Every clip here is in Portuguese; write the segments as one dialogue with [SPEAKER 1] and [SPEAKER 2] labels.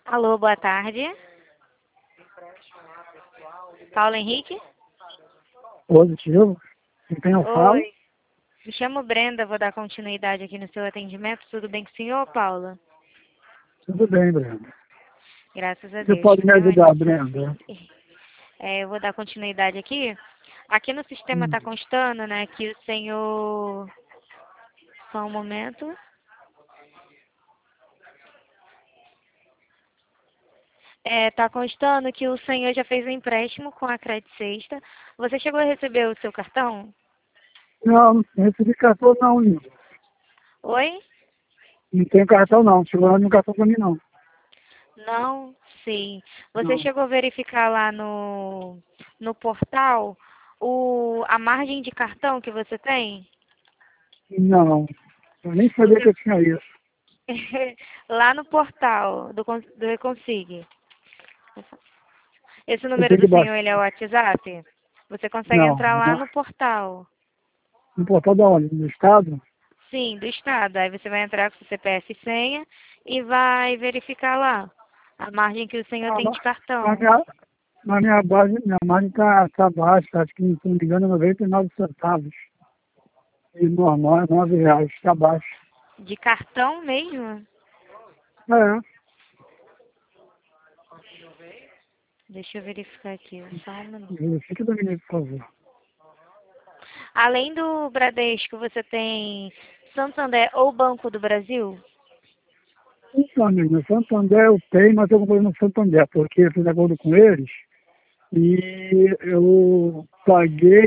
[SPEAKER 1] Alô, boa tarde. Paulo Henrique?
[SPEAKER 2] Positivo. Quem eu falo?
[SPEAKER 1] Oi. Me chamo Brenda, vou dar continuidade aqui no seu atendimento. Tudo bem com o senhor, Paula?
[SPEAKER 2] Tudo bem, Brenda.
[SPEAKER 1] Graças a
[SPEAKER 2] Você
[SPEAKER 1] Deus.
[SPEAKER 2] pode me ajudar, Brenda?
[SPEAKER 1] Eu vou dar continuidade aqui. Aqui no sistema está constando, né, que o senhor... Só um momento. Tá constando que o senhor já fez um empréstimo com a Credit Sexta. Você chegou a receber o seu cartão?
[SPEAKER 2] Não, não recebi cartão não, Nildo.
[SPEAKER 1] Oi?
[SPEAKER 2] Não tenho cartão não. Chegou nenhum cartão pra mim não.
[SPEAKER 1] Não? Sim. Você
[SPEAKER 2] Não.
[SPEAKER 1] chegou a verificar lá no portal a margem de cartão que você tem?
[SPEAKER 2] Não. Eu nem sabia que eu tinha isso.
[SPEAKER 1] Lá no portal do Reconsigue. Esse
[SPEAKER 2] Eu
[SPEAKER 1] número
[SPEAKER 2] tenho que
[SPEAKER 1] do senhor,
[SPEAKER 2] baixar.
[SPEAKER 1] ele é o WhatsApp? Você consegue
[SPEAKER 2] Não.
[SPEAKER 1] entrar lá no portal.
[SPEAKER 2] No portal da onde? No estado?
[SPEAKER 1] Sim, do estado. Aí você vai entrar com seu CPF e senha e vai verificar lá a margem que o senhor
[SPEAKER 2] Ah,
[SPEAKER 1] tem de
[SPEAKER 2] na
[SPEAKER 1] cartão.
[SPEAKER 2] minha, na minha base, minha margem tá baixa. Acho que, se não me engano, é 99 centavos. E normal é R$ 9. Tá baixo.
[SPEAKER 1] De cartão mesmo?
[SPEAKER 2] É.
[SPEAKER 1] Deixa eu verificar aqui, só um minuto.
[SPEAKER 2] Verifique da minha, por favor.
[SPEAKER 1] Além do Bradesco, você tem Santander ou Banco do Brasil?
[SPEAKER 2] Então, amigo, no Santander eu tenho, mas eu comprei no Santander, porque eu fiz acordo com eles e eu paguei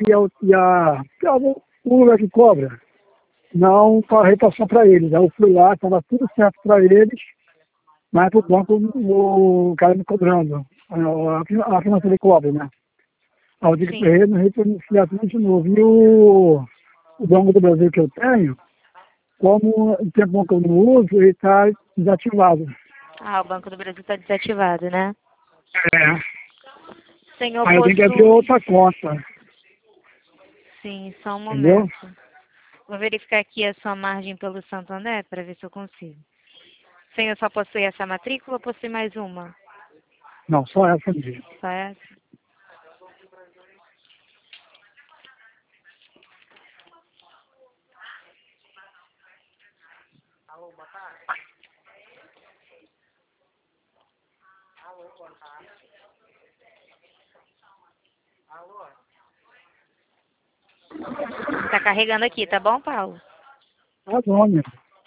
[SPEAKER 2] o lugar que cobra não repassou para eles. Aí eu fui lá, estava tudo certo para eles, mas para o banco o cara me cobrando, a financeira cobra, né? Aí eu tive que
[SPEAKER 1] Sim.
[SPEAKER 2] referenciar tudo de novo. E o Banco do Brasil que eu tenho, como o tempo bom que eu não uso, ele está desativado.
[SPEAKER 1] Ah, o Banco do Brasil está desativado, né?
[SPEAKER 2] É.
[SPEAKER 1] O senhor
[SPEAKER 2] Aí eu tenho que abrir
[SPEAKER 1] possui...
[SPEAKER 2] outra conta,
[SPEAKER 1] Sim, só um
[SPEAKER 2] entendeu?
[SPEAKER 1] momento. Vou verificar aqui a sua margem pelo Santander para ver se eu consigo. O senhor só possui essa matrícula ou possui mais uma?
[SPEAKER 2] Não, só essa mesmo.
[SPEAKER 1] Só essa? Tá carregando aqui, tá bom, Paulo?
[SPEAKER 2] Tá bom, meu.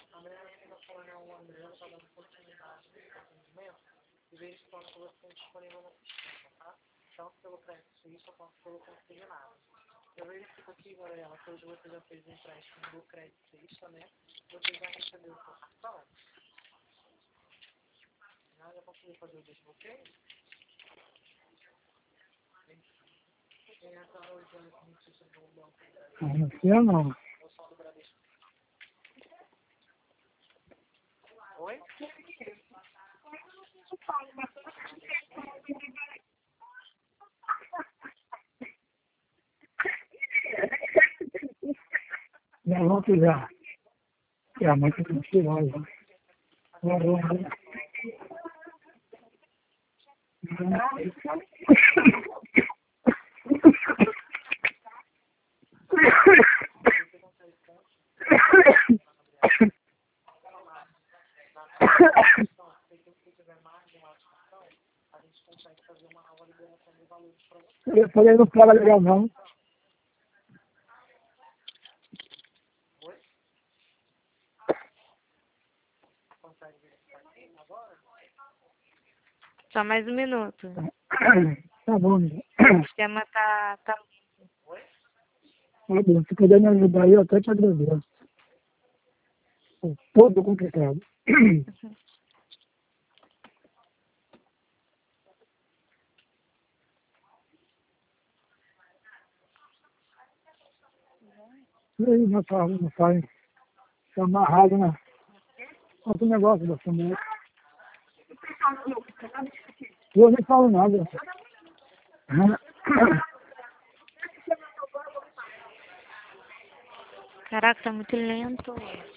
[SPEAKER 2] Não sei não. Já vou pegar. É muito mentirosa. Eu falei, não fala legal não.
[SPEAKER 1] Só mais um minuto.
[SPEAKER 2] Tá bom, meu.
[SPEAKER 1] O sistema tá...
[SPEAKER 2] Tá bom, se puder me ajudar aí, eu até te agradeço. É todo complicado. E aí, não sai. Tá amarrado na... Outro negócio da família. Eu nem falo nada.
[SPEAKER 1] Caraca, tá muito lento.